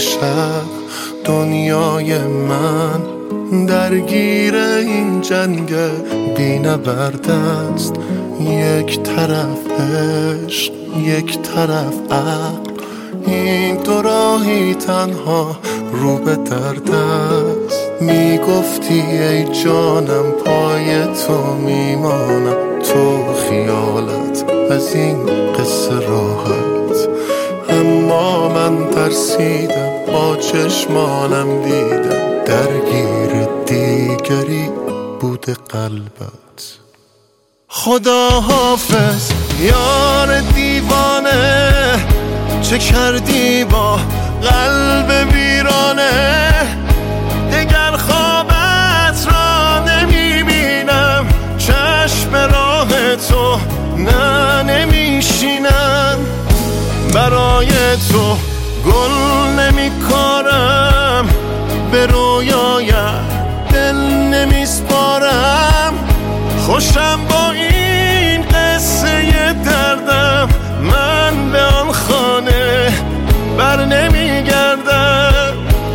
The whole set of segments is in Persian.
شب دنیای من درگیر این جنگ بی‌نبرد است. یک طرف عشق یک طرف عقل، این دو راهی تنها رو به درد است. میگفتی ای جانم پای تو میمانم، تو خیالت از این قصه راحت. اما من ترسیدم، با چشمانم دیدم درگیر دیگری بوده قلبت. خدا حافظ یار دیوانه، چه کردی با قلب ویرانه؟ دگر خوابت را نمیبینم، چشم راه تو نه نمیشینم. برای تو گل نمیکارم، به رویایت دل نمیسپارم. خوشم با این قصه دردم، من به آن خانه بر نمیگردم.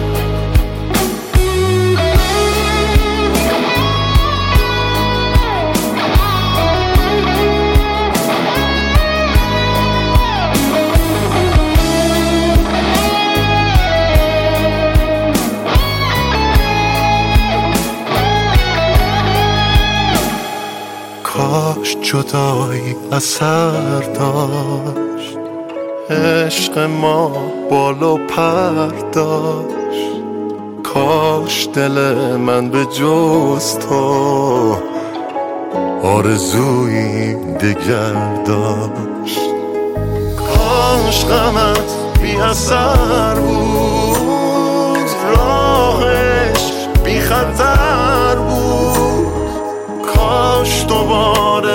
کاش جدایی اثر داشت، عشق ما بال و پر داشت. کاش دل من به جز تو آرزویی دگر داشت. کاش غمت بی اثر بود، راهش بی خطر بود. کاش دوباره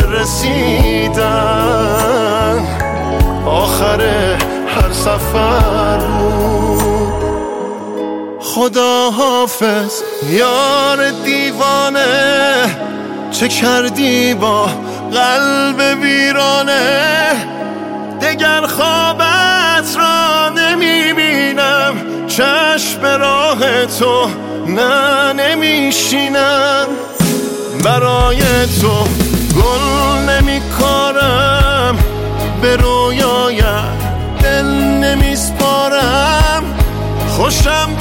رسیدن آخر هر سفر بود. خدا حافظ یار دیوانه، چه کردی با قلب ویرانه؟ دگر خوابت را نمیبینم، چشم راه تو نه نمیشینم. برای تو گل نمیکارم، به رویایت دل نمیسپارم. خوشم